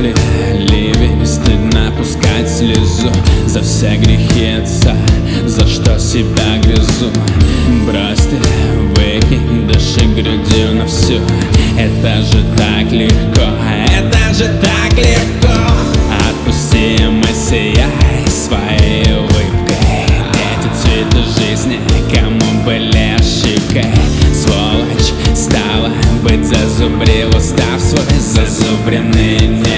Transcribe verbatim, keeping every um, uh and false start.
капли, ливень, стыдно пускать слезу за все грехи отца, за что себя грызу. Брось ты, выкинь, дыши грудью на всю. Это же так легко, это же так легко. Отпусти мысли, сияй своей улыбкой. Эти цветы жизни кому были ошибкой. Сволочь стала быть, зазубрил устав свой зазубренный.